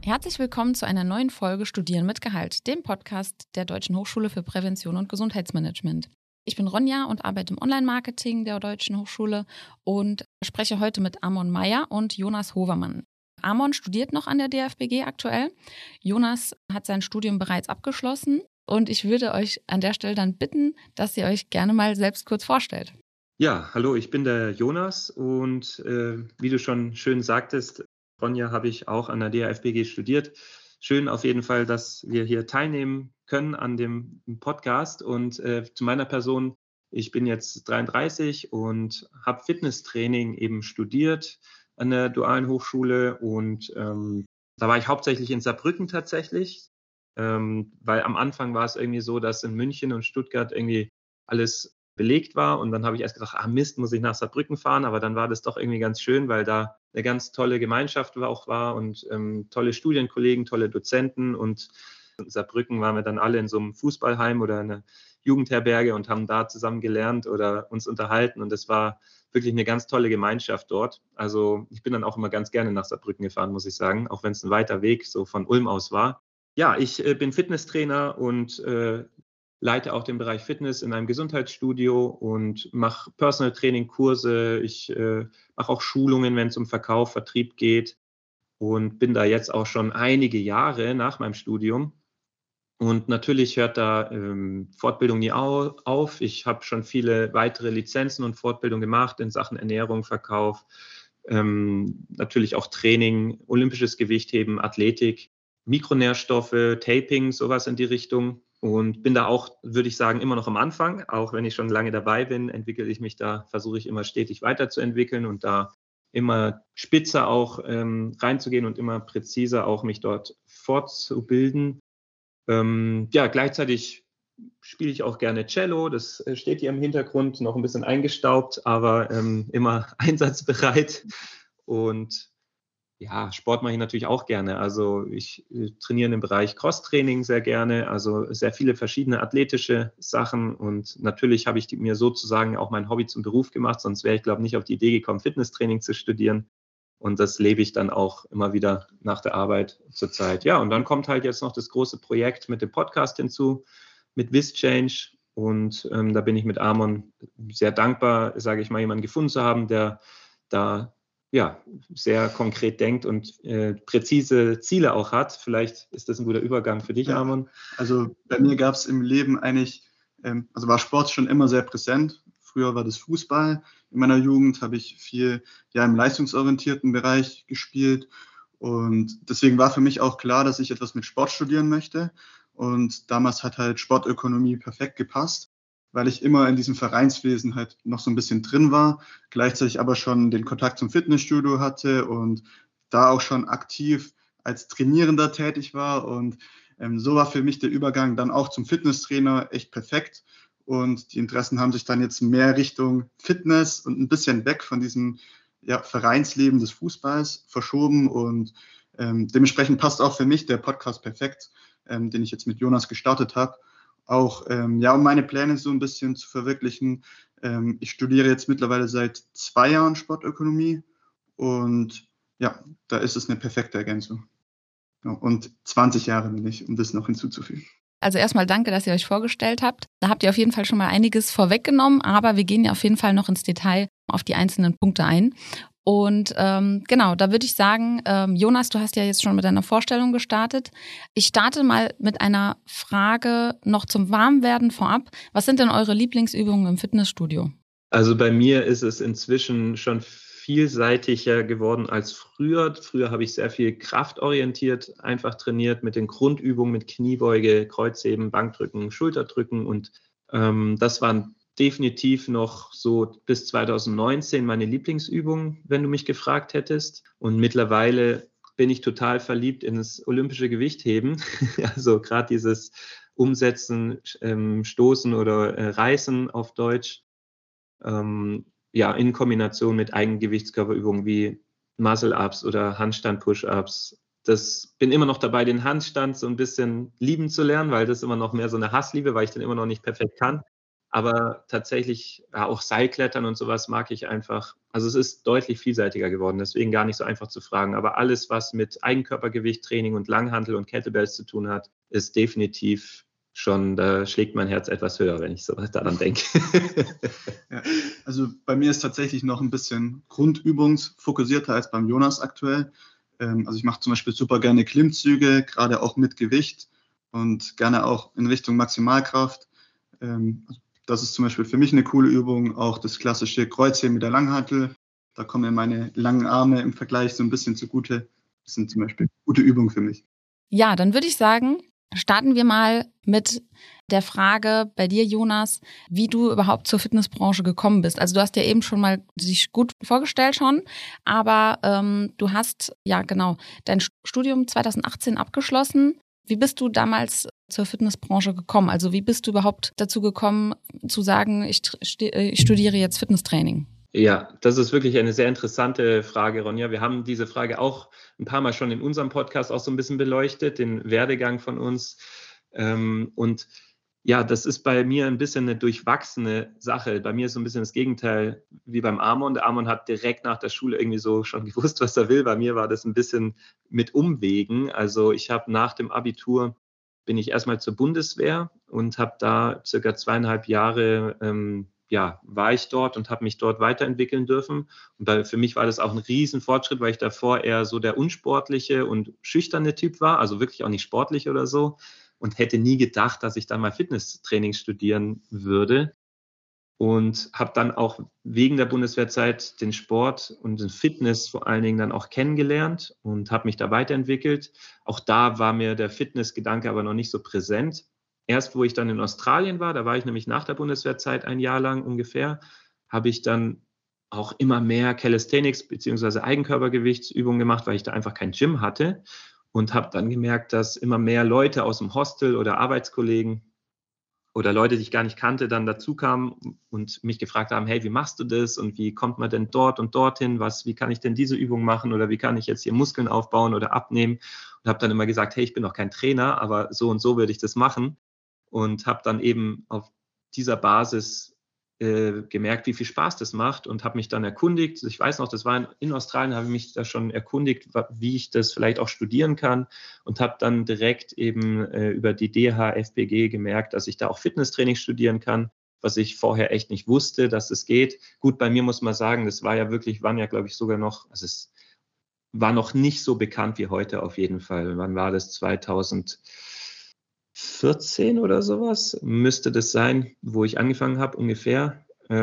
Herzlich willkommen zu einer neuen Folge Studieren mit Gehalt, dem Podcast der Deutschen Hochschule für Prävention und Gesundheitsmanagement. Ich bin Ronja und arbeite im Online-Marketing der Deutschen Hochschule und spreche heute mit Amon Meyer und Jonas Hovermann. Amon studiert noch an der DFBG aktuell. Jonas hat sein Studium bereits abgeschlossen und ich würde euch an der Stelle dann bitten, dass ihr euch gerne mal selbst kurz vorstellt. Ja, hallo, ich bin der Jonas und wie du schon schön sagtest, Ronja, habe ich auch an der DFBG studiert. Schön auf jeden Fall, dass wir hier teilnehmen können an dem Podcast. Und zu meiner Person, ich bin jetzt 33 und habe Fitnesstraining eben studiert an der Dualen Hochschule. Und da war ich hauptsächlich in Saarbrücken tatsächlich, weil am Anfang war es irgendwie so, dass in München und Stuttgart irgendwie alles belegt war. Und dann habe ich erst gedacht, Mist, muss ich nach Saarbrücken fahren. Aber dann war das doch irgendwie ganz schön, weil da eine ganz tolle Gemeinschaft auch war und tolle Studienkollegen, tolle Dozenten. Und in Saarbrücken waren wir dann alle in so einem Fußballheim oder einer Jugendherberge und haben da zusammen gelernt oder uns unterhalten. Und es war wirklich eine ganz tolle Gemeinschaft dort. Also ich bin dann auch immer ganz gerne nach Saarbrücken gefahren, muss ich sagen, auch wenn es ein weiter Weg so von Ulm aus war. Ja, ich bin Fitnesstrainer und leite auch den Bereich Fitness in einem Gesundheitsstudio und mache Personal Training Kurse. Ich mache auch Schulungen, wenn es um Verkauf, Vertrieb geht und bin da jetzt auch schon einige Jahre nach meinem Studium. Und natürlich hört da Fortbildung nie auf. Ich habe schon viele weitere Lizenzen und Fortbildung gemacht in Sachen Ernährung, Verkauf, natürlich auch Training, olympisches Gewichtheben, Athletik, Mikronährstoffe, Taping, sowas in die Richtung. Und bin da auch, würde ich sagen, immer noch am Anfang. Auch wenn ich schon lange dabei bin, versuche ich immer stetig weiterzuentwickeln und da immer spitzer auch reinzugehen und immer präziser auch mich dort fortzubilden. Gleichzeitig spiele ich auch gerne Cello. Das steht hier im Hintergrund, noch ein bisschen eingestaubt, aber immer einsatzbereit. Und ja, Sport mache ich natürlich auch gerne. Also ich trainiere im Bereich Crosstraining sehr gerne, also sehr viele verschiedene athletische Sachen. Und natürlich habe ich mir sozusagen auch mein Hobby zum Beruf gemacht, sonst wäre ich, glaube ich, nicht auf die Idee gekommen, Fitnesstraining zu studieren. Und das lebe ich dann auch immer wieder nach der Arbeit zurzeit. Ja, und dann kommt halt jetzt noch das große Projekt mit dem Podcast hinzu, mit WisChange. Und da bin ich mit Amon sehr dankbar, sage ich mal, jemanden gefunden zu haben, der da sehr konkret denkt und präzise Ziele auch hat. Vielleicht ist das ein guter Übergang für dich, Amon. Also bei mir gab es im Leben eigentlich, war Sport schon immer sehr präsent. Früher war das Fußball. In meiner Jugend habe ich viel im leistungsorientierten Bereich gespielt. Und deswegen war für mich auch klar, dass ich etwas mit Sport studieren möchte. Und damals hat halt Sportökonomie perfekt gepasst, weil ich immer in diesem Vereinswesen halt noch so ein bisschen drin war, gleichzeitig aber schon den Kontakt zum Fitnessstudio hatte und da auch schon aktiv als Trainierender tätig war. Und so war für mich der Übergang dann auch zum Fitnesstrainer echt perfekt. Und die Interessen haben sich dann jetzt mehr Richtung Fitness und ein bisschen weg von diesem Vereinsleben des Fußballs verschoben. Und dementsprechend passt auch für mich der Podcast perfekt, den ich jetzt mit Jonas gestartet habe. Auch um meine Pläne so ein bisschen zu verwirklichen. Ich studiere jetzt mittlerweile seit 2 Jahren Sportökonomie und da ist es eine perfekte Ergänzung. Ja, und 20 Jahre bin ich, um das noch hinzuzufügen. Also erstmal danke, dass ihr euch vorgestellt habt. Da habt ihr auf jeden Fall schon mal einiges vorweggenommen, aber wir gehen ja auf jeden Fall noch ins Detail auf die einzelnen Punkte ein. Und genau, da würde ich sagen, Jonas, du hast ja jetzt schon mit deiner Vorstellung gestartet. Ich starte mal mit einer Frage noch zum Warmwerden vorab. Was sind denn eure Lieblingsübungen im Fitnessstudio? Also bei mir ist es inzwischen schon vielseitiger geworden als früher. Früher habe ich sehr viel kraftorientiert einfach trainiert mit den Grundübungen, mit Kniebeuge, Kreuzheben, Bankdrücken, Schulterdrücken. Und das waren definitiv noch so bis 2019 meine Lieblingsübungen, wenn du mich gefragt hättest. Und mittlerweile bin ich total verliebt in das olympische Gewichtheben. Also gerade dieses Umsetzen, Stoßen oder Reißen auf Deutsch. In Kombination mit Eigengewichtskörperübungen wie Muscle-Ups oder Handstand-Push-Ups. Das bin immer noch dabei, den Handstand so ein bisschen lieben zu lernen, weil das immer noch mehr so eine Hassliebe, weil ich den immer noch nicht perfekt kann. Aber tatsächlich auch Seilklettern und sowas mag ich einfach. Also es ist deutlich vielseitiger geworden, deswegen gar nicht so einfach zu fragen. Aber alles, was mit Eigenkörpergewichttraining und Langhantel und Kettlebells zu tun hat, ist definitiv schon, da schlägt mein Herz etwas höher, wenn ich so daran denke. Ja, also bei mir ist tatsächlich noch ein bisschen grundübungsfokussierter als beim Jonas aktuell. Also ich mache zum Beispiel super gerne Klimmzüge, gerade auch mit Gewicht und gerne auch in Richtung Maximalkraft. Das ist zum Beispiel für mich eine coole Übung, auch das klassische Kreuzheben mit der Langhantel. Da kommen mir meine langen Arme im Vergleich so ein bisschen zugute. Das sind zum Beispiel gute Übungen für mich. Ja, dann würde ich sagen, starten wir mal mit der Frage bei dir, Jonas, wie du überhaupt zur Fitnessbranche gekommen bist. Also du hast ja eben schon mal dich gut vorgestellt schon, aber du hast ja genau dein Studium 2018 abgeschlossen. Wie bist du damals zur Fitnessbranche gekommen? Also wie bist du überhaupt dazu gekommen, zu sagen, ich studiere jetzt Fitnesstraining? Ja, das ist wirklich eine sehr interessante Frage, Ronja. Wir haben diese Frage auch ein paar Mal schon in unserem Podcast auch so ein bisschen beleuchtet, den Werdegang von uns. Und ja, das ist bei mir ein bisschen eine durchwachsene Sache. Bei mir ist so ein bisschen das Gegenteil wie beim Amon. Der Amon hat direkt nach der Schule irgendwie so schon gewusst, was er will. Bei mir war das ein bisschen mit Umwegen. Also ich habe nach dem Abitur bin ich erstmal zur Bundeswehr und habe da circa 2,5 Jahre war ich dort und habe mich dort weiterentwickeln dürfen. Und für mich war das auch ein Riesenfortschritt, weil ich davor eher so der unsportliche und schüchterne Typ war, also wirklich auch nicht sportlich oder so. Und hätte nie gedacht, dass ich dann mal Fitnesstraining studieren würde. Und habe dann auch wegen der Bundeswehrzeit den Sport und den Fitness vor allen Dingen dann auch kennengelernt und habe mich da weiterentwickelt. Auch da war mir der Fitnessgedanke aber noch nicht so präsent. Erst, wo ich dann in Australien war, da war ich nämlich nach der Bundeswehrzeit 1 Jahr lang ungefähr, habe ich dann auch immer mehr Calisthenics bzw. Eigenkörpergewichtsübungen gemacht, weil ich da einfach kein Gym hatte und habe dann gemerkt, dass immer mehr Leute aus dem Hostel oder Arbeitskollegen oder Leute, die ich gar nicht kannte, dann dazu kamen und mich gefragt haben, hey, wie machst du das und wie kommt man denn dort und dorthin, wie kann ich denn diese Übung machen oder wie kann ich jetzt hier Muskeln aufbauen oder abnehmen, und habe dann immer gesagt, hey, ich bin noch kein Trainer, aber so und so würde ich das machen, und habe dann eben auf dieser Basis gemerkt, wie viel Spaß das macht, und habe mich dann erkundigt. Ich weiß noch, das war in Australien, habe ich mich da schon erkundigt, wie ich das vielleicht auch studieren kann, und habe dann direkt eben über die DHFBG gemerkt, dass ich da auch Fitnesstraining studieren kann, was ich vorher echt nicht wusste, dass es geht. Gut, bei mir muss man sagen, das war ja wirklich, waren ja, glaube ich, sogar noch, also es war noch nicht so bekannt wie heute auf jeden Fall. Wann war das? 2014 oder sowas müsste das sein, wo ich angefangen habe ungefähr.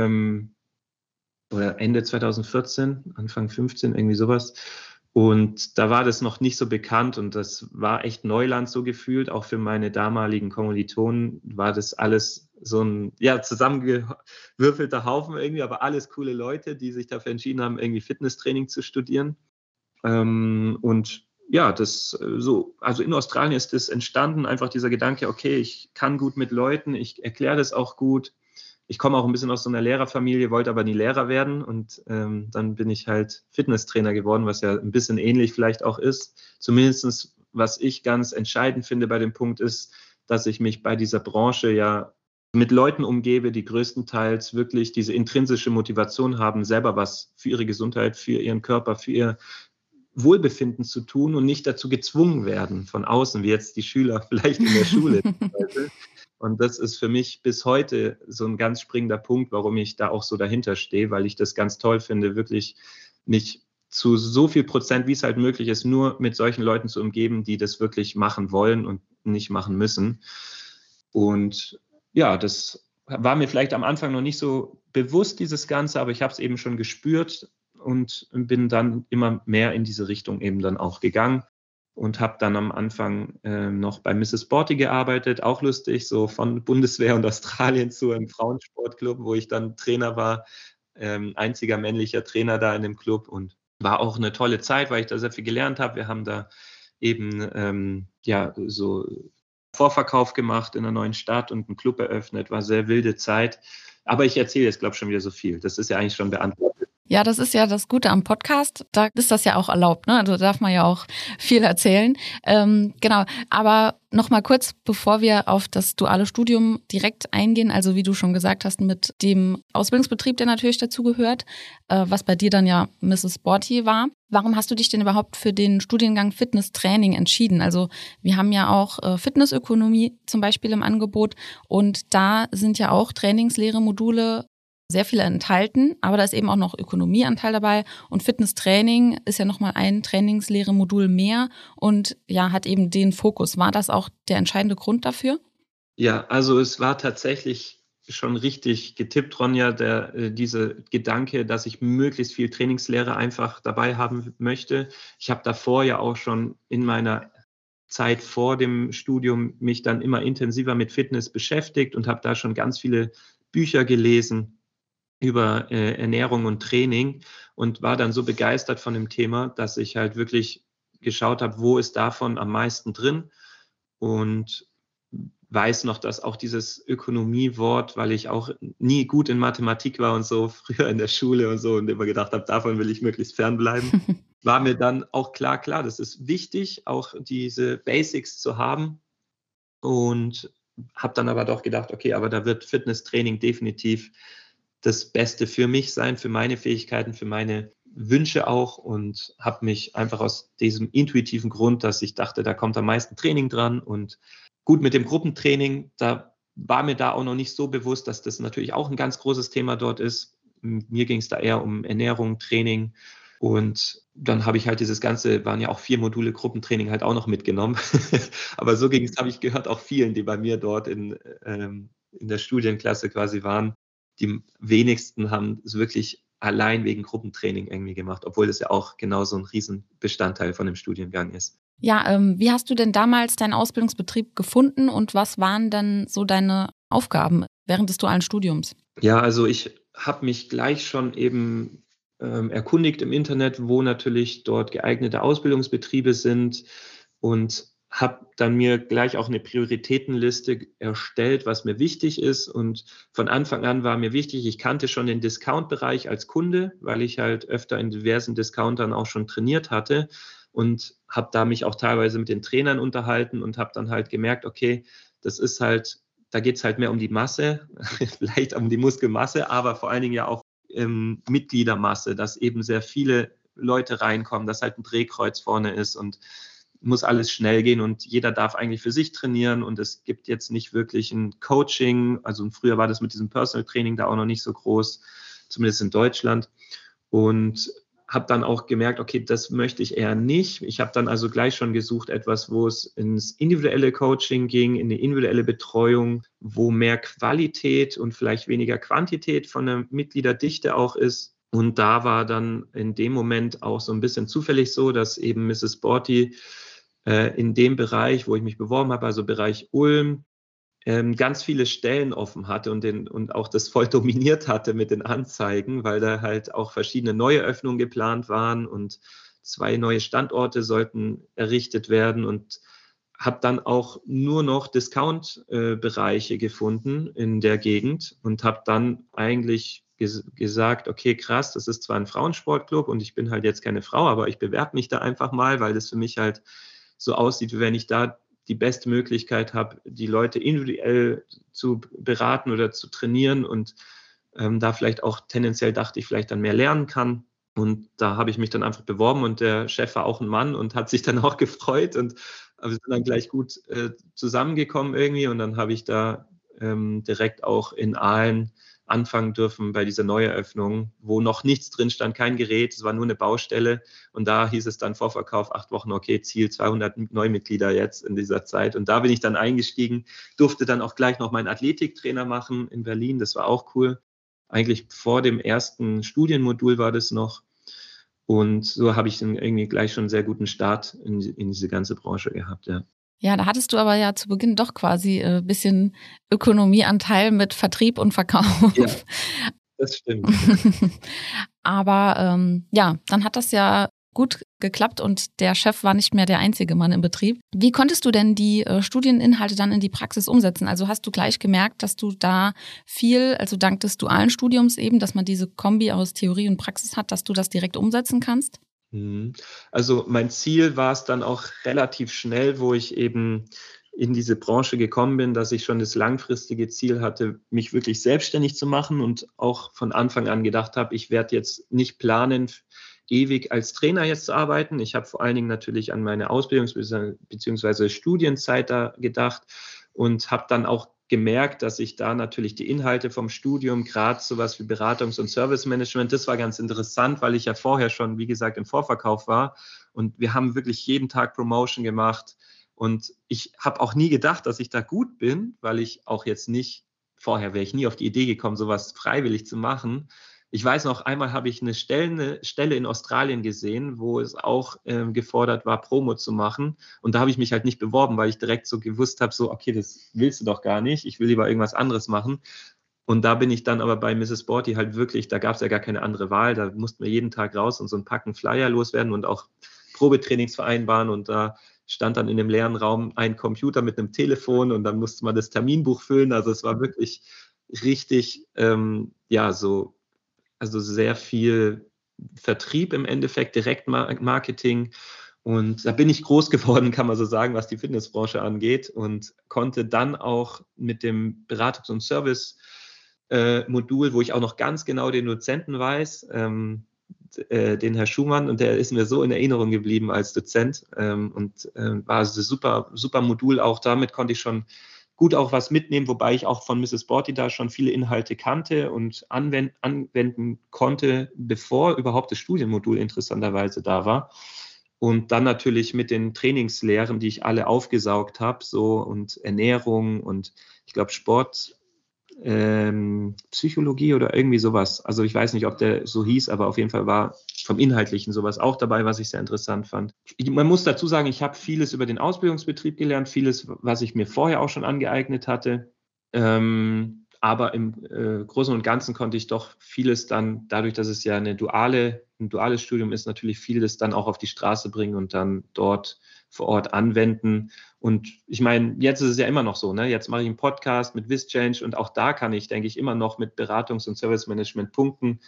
Oder Ende 2014, Anfang 15, irgendwie sowas. Und da war das noch nicht so bekannt und das war echt Neuland so gefühlt. Auch für meine damaligen Kommilitonen war das alles so ein zusammengewürfelter Haufen irgendwie, aber alles coole Leute, die sich dafür entschieden haben, irgendwie Fitnesstraining zu studieren. Und ja, also in Australien ist das entstanden, einfach dieser Gedanke, okay, ich kann gut mit Leuten, ich erkläre das auch gut. Ich komme auch ein bisschen aus so einer Lehrerfamilie, wollte aber nie Lehrer werden, und dann bin ich halt Fitnesstrainer geworden, was ja ein bisschen ähnlich vielleicht auch ist. Zumindest, was ich ganz entscheidend finde bei dem Punkt ist, dass ich mich bei dieser Branche ja mit Leuten umgebe, die größtenteils wirklich diese intrinsische Motivation haben, selber was für ihre Gesundheit, für ihren Körper, für ihr Wohlbefinden zu tun und nicht dazu gezwungen werden von außen, wie jetzt die Schüler vielleicht in der Schule. Und das ist für mich bis heute so ein ganz springender Punkt, warum ich da auch so dahinter stehe, weil ich das ganz toll finde, wirklich mich zu so viel Prozent, wie es halt möglich ist, nur mit solchen Leuten zu umgeben, die das wirklich machen wollen und nicht machen müssen. Und ja, das war mir vielleicht am Anfang noch nicht so bewusst, dieses Ganze, aber ich habe es eben schon gespürt und bin dann immer mehr in diese Richtung eben dann auch gegangen. Und habe dann am Anfang noch bei Mrs. Sporty gearbeitet, auch lustig, so von Bundeswehr und Australien zu einem Frauensportclub, wo ich dann Trainer war, einziger männlicher Trainer da in dem Club, und war auch eine tolle Zeit, weil ich da sehr viel gelernt habe. Wir haben da eben so Vorverkauf gemacht in einer neuen Stadt und einen Club eröffnet, war sehr wilde Zeit. Aber ich erzähle jetzt, glaube ich, schon wieder so viel. Das ist ja eigentlich schon beantwortet. Ja, das ist ja das Gute am Podcast. Da ist das ja auch erlaubt, ne? Also da darf man ja auch viel erzählen. Genau, aber nochmal kurz, bevor wir auf das duale Studium direkt eingehen, also wie du schon gesagt hast, mit dem Ausbildungsbetrieb, der natürlich dazu gehört, was bei dir dann ja Mrs. Sporty war. Warum hast du dich denn überhaupt für den Studiengang Fitnesstraining entschieden? Also wir haben ja auch Fitnessökonomie zum Beispiel im Angebot und da sind ja auch Trainingslehre-Module sehr viele enthalten, aber da ist eben auch noch Ökonomieanteil dabei und Fitnesstraining ist ja nochmal ein Trainingslehre-Modul mehr und ja, hat eben den Fokus. War das auch der entscheidende Grund dafür? Ja, also es war tatsächlich schon richtig getippt, Ronja, diese Gedanke, dass ich möglichst viel Trainingslehre einfach dabei haben möchte. Ich habe davor ja auch schon in meiner Zeit vor dem Studium mich dann immer intensiver mit Fitness beschäftigt und habe da schon ganz viele Bücher gelesen über Ernährung und Training und war dann so begeistert von dem Thema, dass ich halt wirklich geschaut habe, wo ist davon am meisten drin und weiß noch, dass auch dieses Ökonomiewort, weil ich auch nie gut in Mathematik war und so früher in der Schule und so und immer gedacht habe, davon will ich möglichst fernbleiben, war mir dann auch klar, das ist wichtig, auch diese Basics zu haben und habe dann aber doch gedacht, okay, aber da wird Fitnesstraining definitiv das Beste für mich sein, für meine Fähigkeiten, für meine Wünsche auch und habe mich einfach aus diesem intuitiven Grund, dass ich dachte, da kommt am meisten Training dran und gut mit dem Gruppentraining, da war mir da auch noch nicht so bewusst, dass das natürlich auch ein ganz großes Thema dort ist. Mir ging es da eher um Ernährung, Training und dann habe ich halt dieses ganze, waren ja auch 4 Module Gruppentraining halt auch noch mitgenommen. Aber so ging es, habe ich gehört, auch vielen, die bei mir dort in der Studienklasse quasi waren. Die wenigsten haben es wirklich allein wegen Gruppentraining irgendwie gemacht, obwohl das ja auch genauso ein Riesenbestandteil von dem Studiengang ist. Ja, wie hast du denn damals deinen Ausbildungsbetrieb gefunden und was waren dann so deine Aufgaben während des dualen Studiums? Ja, also ich habe mich gleich schon eben erkundigt im Internet, wo natürlich dort geeignete Ausbildungsbetriebe sind und habe dann mir gleich auch eine Prioritätenliste erstellt, was mir wichtig ist. Und von Anfang an war mir wichtig, ich kannte schon den Discount-Bereich als Kunde, weil ich halt öfter in diversen Discountern auch schon trainiert hatte und habe da mich auch teilweise mit den Trainern unterhalten und habe dann halt gemerkt, okay, das ist halt, da geht es halt mehr um die Masse, vielleicht um die Muskelmasse, aber vor allen Dingen ja auch Mitgliedermasse, dass eben sehr viele Leute reinkommen, dass halt ein Drehkreuz vorne ist und muss alles schnell gehen und jeder darf eigentlich für sich trainieren und es gibt jetzt nicht wirklich ein Coaching, also früher war das mit diesem Personal Training da auch noch nicht so groß, zumindest in Deutschland und habe dann auch gemerkt, okay, das möchte ich eher nicht. Ich habe dann also gleich schon gesucht, etwas, wo es ins individuelle Coaching ging, in die individuelle Betreuung, wo mehr Qualität und vielleicht weniger Quantität von der Mitgliederdichte auch ist. Und da war dann in dem Moment auch so ein bisschen zufällig so, dass eben Mrs. Sporty in dem Bereich, wo ich mich beworben habe, also Bereich Ulm, ganz viele Stellen offen hatte und auch das voll dominiert hatte mit den Anzeigen, weil da halt auch verschiedene neue Öffnungen geplant waren und 2 neue Standorte sollten errichtet werden und habe dann auch nur noch Discount-Bereiche gefunden in der Gegend und habe dann eigentlich gesagt, okay, krass, das ist zwar ein Frauensportclub und ich bin halt jetzt keine Frau, aber ich bewerbe mich da einfach mal, weil das für mich halt so aussieht, wie wenn ich da die beste Möglichkeit habe, die Leute individuell zu beraten oder zu trainieren und da vielleicht auch tendenziell dachte ich, vielleicht dann mehr lernen kann. Und da habe ich mich dann einfach beworben und der Chef war auch ein Mann und hat sich dann auch gefreut und wir sind dann gleich gut zusammengekommen irgendwie und dann habe ich da direkt auch in Aalen anfangen dürfen bei dieser Neueröffnung, wo noch nichts drin stand, kein Gerät, es war nur eine Baustelle und da hieß es dann Vorverkauf 8 Wochen, okay, Ziel 200 Neumitglieder jetzt in dieser Zeit und da bin ich dann eingestiegen, durfte dann auch gleich noch meinen Athletiktrainer machen in Berlin, das war auch cool. Eigentlich vor dem ersten Studienmodul war das noch und so habe ich dann irgendwie gleich schon einen sehr guten Start in diese ganze Branche gehabt, ja. Ja, da hattest du aber ja zu Beginn doch quasi ein bisschen Ökonomieanteil mit Vertrieb und Verkauf. Ja, das stimmt. Aber ja, dann hat das ja gut geklappt und der Chef war nicht mehr der einzige Mann im Betrieb. Wie konntest du denn die Studieninhalte dann in die Praxis umsetzen? Also hast du gleich gemerkt, dass du da viel, also dank des dualen Studiums eben, dass man diese Kombi aus Theorie und Praxis hat, dass du das direkt umsetzen kannst? Also mein Ziel war es dann auch relativ schnell, wo ich eben in diese Branche gekommen bin, dass ich schon das langfristige Ziel hatte, mich wirklich selbstständig zu machen und auch von Anfang an gedacht habe, ich werde jetzt nicht planen, ewig als Trainer jetzt zu arbeiten. Ich habe vor allen Dingen natürlich an meine Ausbildungs- bzw. Studienzeit da gedacht und habe dann auch gemerkt, dass ich da natürlich die Inhalte vom Studium, gerade sowas wie Beratungs- und Servicemanagement, das war ganz interessant, weil ich ja vorher schon, wie gesagt, im Vorverkauf war und wir haben wirklich jeden Tag Promotion gemacht. Und ich habe auch nie gedacht, dass ich da gut bin, weil ich auch jetzt nicht, vorher wäre ich nie auf die Idee gekommen, sowas freiwillig zu machen. Ich weiß noch, einmal habe ich eine Stelle in Australien gesehen, wo es auch gefordert war, Promo zu machen. Und da habe ich mich halt nicht beworben, weil ich direkt so gewusst habe, so, okay, das willst du doch gar nicht. Ich will lieber irgendwas anderes machen. Und da bin ich dann aber bei Mrs. Sporty halt wirklich, da gab es ja gar keine andere Wahl. Da mussten wir jeden Tag raus und so ein Packen Flyer loswerden und auch Probetrainings vereinbaren. Und da stand dann in dem leeren Raum ein Computer mit einem Telefon und dann musste man das Terminbuch füllen. Also es war wirklich richtig, also sehr viel Vertrieb im Endeffekt, Direktmarketing. Und da bin ich groß geworden, kann man so sagen, was die Fitnessbranche angeht und konnte dann auch mit dem Beratungs- und Service-Modul, wo ich auch noch ganz genau den Dozenten weiß, den Herr Schumann, und der ist mir so in Erinnerung geblieben als Dozent war also super, super Modul. Auch damit konnte ich schon gut auch was mitnehmen, wobei ich auch von Mrs. Sporty da schon viele Inhalte kannte und anwenden konnte, bevor überhaupt das Studienmodul interessanterweise da war. Und dann natürlich mit den Trainingslehren, die ich alle aufgesaugt habe, so und Ernährung und ich glaube Psychologie oder irgendwie sowas. Also ich weiß nicht, ob der so hieß, aber auf jeden Fall war vom Inhaltlichen sowas auch dabei, was ich sehr interessant fand. Man muss dazu sagen, ich habe vieles über den Ausbildungsbetrieb gelernt, vieles, was ich mir vorher auch schon angeeignet hatte. Aber im Großen und Ganzen konnte ich doch vieles dann, dadurch, dass es ja ein duales Studium ist, natürlich vieles dann auch auf die Straße bringen und dann dort vor Ort anwenden. Und ich meine, jetzt ist es ja immer noch so, ne? Jetzt mache ich einen Podcast mit WizChange und auch da kann ich, denke ich, immer noch mit Beratungs- und Service-Management punkten,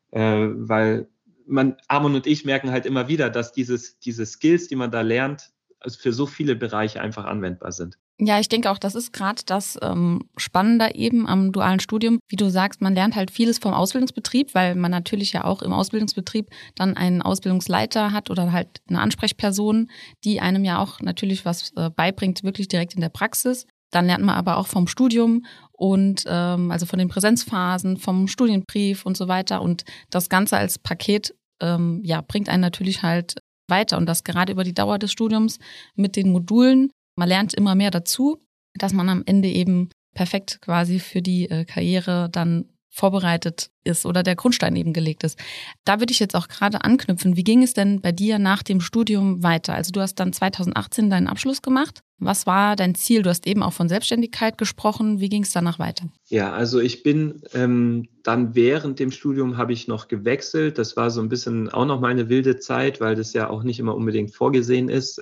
weil Amon und ich merken halt immer wieder, dass diese Skills, die man da lernt, also für so viele Bereiche einfach anwendbar sind. Ja, ich denke auch, das ist gerade das Spannende eben am dualen Studium. Wie du sagst, man lernt halt vieles vom Ausbildungsbetrieb, weil man natürlich ja auch im Ausbildungsbetrieb dann einen Ausbildungsleiter hat oder halt eine Ansprechperson, die einem ja auch natürlich was beibringt, wirklich direkt in der Praxis. Dann lernt man aber auch vom Studium und also von den Präsenzphasen, vom Studienbrief und so weiter. Und das Ganze als Paket bringt einen natürlich halt weiter. Und das gerade über die Dauer des Studiums mit den Modulen. Man lernt immer mehr dazu, dass man am Ende eben perfekt quasi für die Karriere dann vorbereitet ist oder der Grundstein eben gelegt ist. Da würde ich jetzt auch gerade anknüpfen. Wie ging es denn bei dir nach dem Studium weiter? Also du hast dann 2018 deinen Abschluss gemacht. Was war dein Ziel? Du hast eben auch von Selbstständigkeit gesprochen. Wie ging es danach weiter? Ja, also ich bin dann während dem Studium habe ich noch gewechselt. Das war so ein bisschen auch noch mal eine wilde Zeit, weil das ja auch nicht immer unbedingt vorgesehen ist.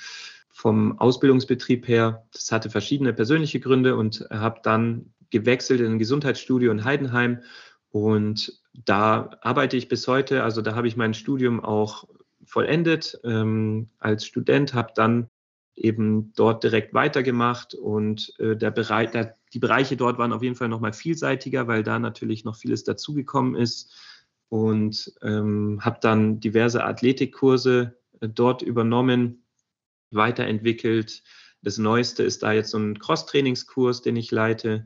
Vom Ausbildungsbetrieb her, das hatte verschiedene persönliche Gründe und habe dann gewechselt in ein Gesundheitsstudio in Heidenheim und da arbeite ich bis heute. Also da habe ich mein Studium auch vollendet als Student, habe dann eben dort direkt weitergemacht und die Bereiche dort waren auf jeden Fall nochmal vielseitiger, weil da natürlich noch vieles dazugekommen ist und habe dann diverse Athletikkurse dort übernommen, weiterentwickelt. Das Neueste ist da jetzt so ein Cross-Trainingskurs, den ich leite,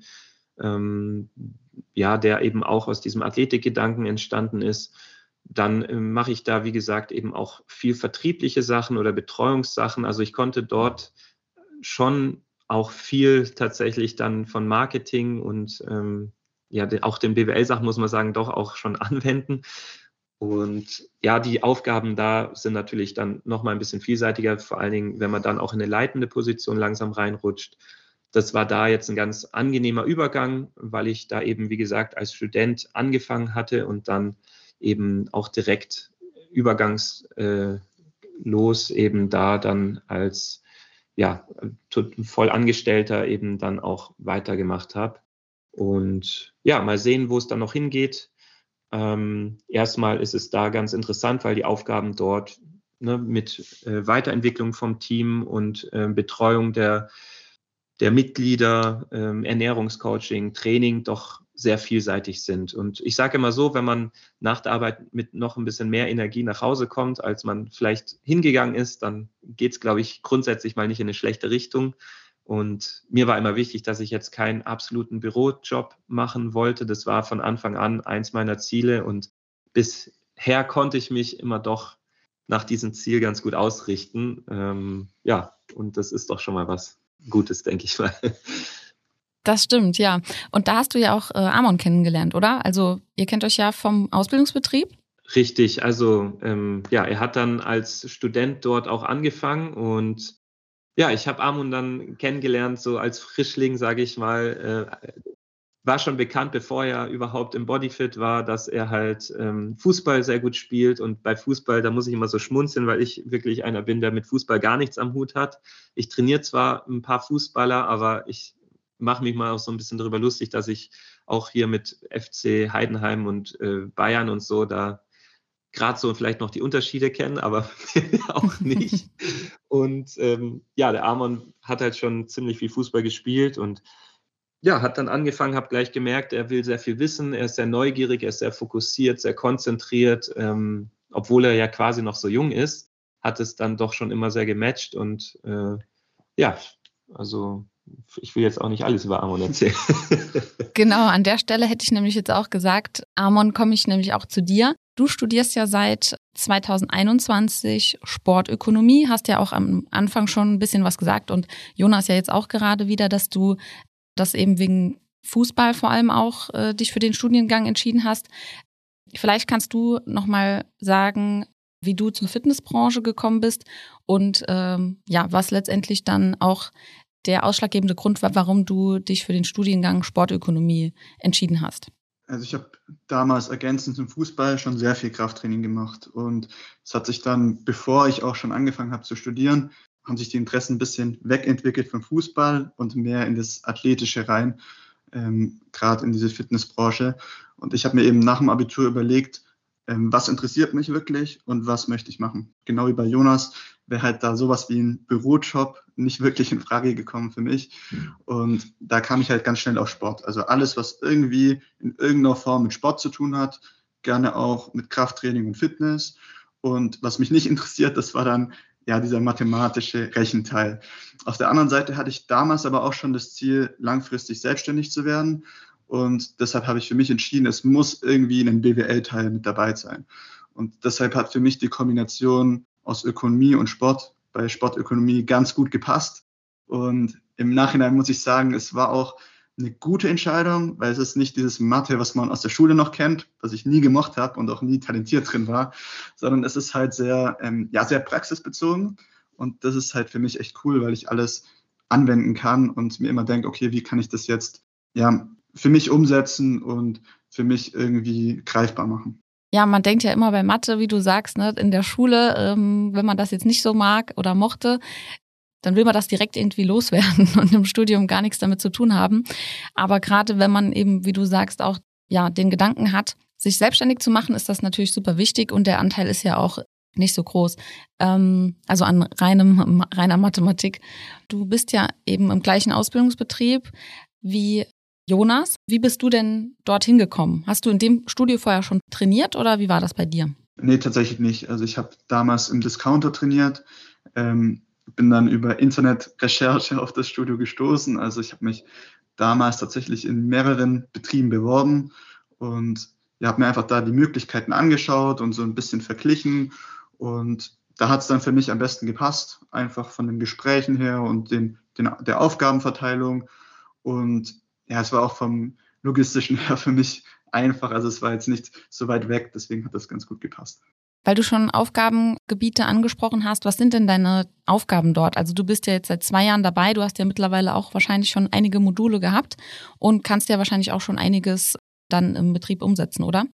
der eben auch aus diesem Athletikgedanken entstanden ist. Dann mache ich da, wie gesagt, eben auch viel vertriebliche Sachen oder Betreuungssachen. Also ich konnte dort schon auch viel tatsächlich dann von Marketing und auch den BWL-Sachen, muss man sagen, doch auch schon anwenden. Und ja, die Aufgaben da sind natürlich dann nochmal ein bisschen vielseitiger, vor allen Dingen, wenn man dann auch in eine leitende Position langsam reinrutscht. Das war da jetzt ein ganz angenehmer Übergang, weil ich da eben, wie gesagt, als Student angefangen hatte und dann eben auch direkt übergangslos eben da dann als Vollangestellter eben dann auch weitergemacht habe. Und ja, mal sehen, wo es dann noch hingeht. Erstmal ist es da ganz interessant, weil die Aufgaben dort mit Weiterentwicklung vom Team und Betreuung der Mitglieder, Ernährungscoaching, Training doch sehr vielseitig sind. Und ich sage immer so, wenn man nach der Arbeit mit noch ein bisschen mehr Energie nach Hause kommt, als man vielleicht hingegangen ist, dann geht es, glaube ich, grundsätzlich mal nicht in eine schlechte Richtung. Und mir war immer wichtig, dass ich jetzt keinen absoluten Bürojob machen wollte. Das war von Anfang an eins meiner Ziele. Und bisher konnte ich mich immer doch nach diesem Ziel ganz gut ausrichten. Und das ist doch schon mal was Gutes, denke ich mal. Das stimmt, ja. Und da hast du ja auch Amon kennengelernt, oder? Also ihr kennt euch ja vom Ausbildungsbetrieb? Richtig, also er hat dann als Student dort auch angefangen und ja, ich habe Amon dann kennengelernt, so als Frischling, sage ich mal. War schon bekannt, bevor er überhaupt im Bodyfit war, dass er halt Fußball sehr gut spielt. Und bei Fußball, da muss ich immer so schmunzeln, weil ich wirklich einer bin, der mit Fußball gar nichts am Hut hat. Ich trainiere zwar ein paar Fußballer, aber ich mache mich mal auch so ein bisschen darüber lustig, dass ich auch hier mit FC Heidenheim und Bayern und so da gerade so vielleicht noch die Unterschiede kenne, aber auch nicht. Und der Amon hat halt schon ziemlich viel Fußball gespielt und ja, hat dann angefangen, habe gleich gemerkt, er will sehr viel wissen, er ist sehr neugierig, er ist sehr fokussiert, sehr konzentriert, obwohl er ja quasi noch so jung ist, hat es dann doch schon immer sehr gematcht und also ich will jetzt auch nicht alles über Amon erzählen. Genau, an der Stelle hätte ich nämlich jetzt auch gesagt, Amon, komme ich nämlich auch zu dir. Du studierst ja seit 2021 Sportökonomie, hast ja auch am Anfang schon ein bisschen was gesagt und Jonas ja jetzt auch gerade wieder, dass du das eben wegen Fußball vor allem auch dich für den Studiengang entschieden hast. Vielleicht kannst du nochmal sagen, wie du zur Fitnessbranche gekommen bist und was letztendlich dann auch der ausschlaggebende Grund war, warum du dich für den Studiengang Sportökonomie entschieden hast. Also ich habe damals ergänzend zum Fußball schon sehr viel Krafttraining gemacht und es hat sich dann, bevor ich auch schon angefangen habe zu studieren, haben sich die Interessen ein bisschen wegentwickelt vom Fußball und mehr in das Athletische rein, gerade in diese Fitnessbranche. Und ich habe mir eben nach dem Abitur überlegt, was interessiert mich wirklich und was möchte ich machen. Genau wie bei Jonas wäre halt da sowas wie ein Bürojob nicht wirklich in Frage gekommen für mich. Und da kam ich halt ganz schnell auf Sport. Also alles, was irgendwie in irgendeiner Form mit Sport zu tun hat, gerne auch mit Krafttraining und Fitness. Und was mich nicht interessiert, das war dann dieser mathematische Rechenteil. Auf der anderen Seite hatte ich damals aber auch schon das Ziel, langfristig selbstständig zu werden. Und deshalb habe ich für mich entschieden, es muss irgendwie ein BWL-Teil mit dabei sein. Und deshalb hat für mich die Kombination aus Ökonomie und Sport bei Sportökonomie ganz gut gepasst. Und im Nachhinein muss ich sagen, es war auch eine gute Entscheidung, weil es ist nicht dieses Mathe, was man aus der Schule noch kennt, was ich nie gemocht habe und auch nie talentiert drin war, sondern es ist halt sehr praxisbezogen. Und das ist halt für mich echt cool, weil ich alles anwenden kann und mir immer denke, okay, wie kann ich das jetzt für mich umsetzen und für mich irgendwie greifbar machen. Ja, man denkt ja immer bei Mathe, wie du sagst, ne, in der Schule, wenn man das jetzt nicht so mag oder mochte, dann will man das direkt irgendwie loswerden und im Studium gar nichts damit zu tun haben. Aber gerade wenn man eben, wie du sagst, auch den Gedanken hat, sich selbstständig zu machen, ist das natürlich super wichtig und der Anteil ist ja auch nicht so groß. Also an reiner Mathematik. Du bist ja eben im gleichen Ausbildungsbetrieb wie Jonas, wie bist du denn dorthin gekommen? Hast du in dem Studio vorher schon trainiert oder wie war das bei dir? Nee, tatsächlich nicht. Also ich habe damals im Discounter trainiert, bin dann über Internetrecherche auf das Studio gestoßen. Also ich habe mich damals tatsächlich in mehreren Betrieben beworben und habe mir einfach da die Möglichkeiten angeschaut und so ein bisschen verglichen. Und da hat es dann für mich am besten gepasst, einfach von den Gesprächen her und der Aufgabenverteilung. Und es war auch vom Logistischen her für mich einfach. Also es war jetzt nicht so weit weg, deswegen hat das ganz gut gepasst. Weil du schon Aufgabengebiete angesprochen hast, was sind denn deine Aufgaben dort? Also du bist ja jetzt seit 2 Jahren dabei, du hast ja mittlerweile auch wahrscheinlich schon einige Module gehabt und kannst ja wahrscheinlich auch schon einiges dann im Betrieb umsetzen, oder?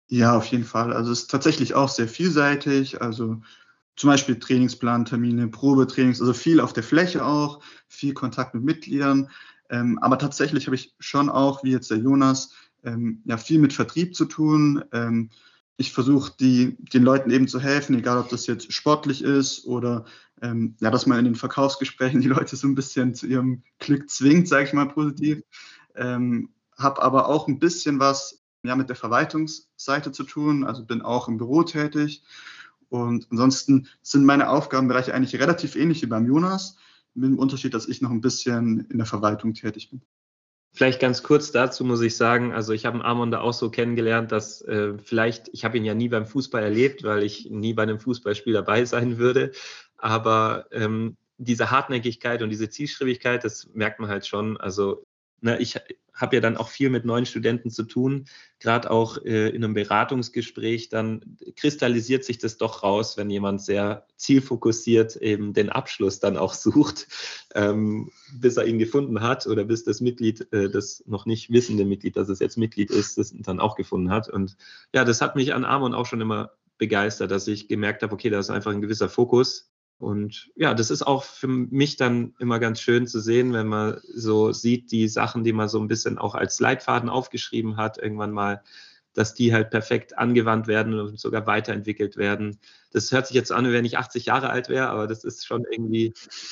Ja, auf jeden Fall. Also es ist tatsächlich auch sehr vielseitig. Also zum Beispiel Trainingsplantermine, Probetrainings, also viel auf der Fläche auch, viel Kontakt mit Mitgliedern. Aber tatsächlich habe ich schon auch, wie jetzt der Jonas, ja, viel mit Vertrieb zu tun. Ich versuche den Leuten eben zu helfen, egal ob das jetzt sportlich ist oder ja, dass man in den Verkaufsgesprächen die Leute so ein bisschen zu ihrem Glück zwingt, sage ich mal positiv. Habe aber auch ein bisschen was ja, mit der Verwaltungsseite zu tun, also bin auch im Büro tätig. Und ansonsten sind meine Aufgabenbereiche eigentlich relativ ähnlich wie beim Jonas, mit dem Unterschied, dass ich noch ein bisschen in der Verwaltung tätig bin. Vielleicht ganz kurz dazu muss ich sagen, also ich habe Amon da auch so kennengelernt, dass ich habe ihn ja nie beim Fußball erlebt, weil ich nie bei einem Fußballspiel dabei sein würde, aber diese Hartnäckigkeit und diese Zielstrebigkeit, das merkt man halt schon. Also ich habe ja dann auch viel mit neuen Studenten zu tun, gerade auch in einem Beratungsgespräch, dann kristallisiert sich das doch raus, wenn jemand sehr zielfokussiert eben den Abschluss dann auch sucht, bis er ihn gefunden hat oder bis das Mitglied, das noch nicht wissende Mitglied, dass es jetzt Mitglied ist, das dann auch gefunden hat. Und ja, das hat mich an Amon auch schon immer begeistert, dass ich gemerkt habe, okay, da ist einfach ein gewisser Fokus. Und ja, das ist auch für mich dann immer ganz schön zu sehen, wenn man so sieht, die Sachen, die man so ein bisschen auch als Leitfaden aufgeschrieben hat, irgendwann mal, dass die halt perfekt angewandt werden und sogar weiterentwickelt werden. Das hört sich jetzt an, wie wenn ich 80 Jahre alt wäre, aber das ist schon irgendwie,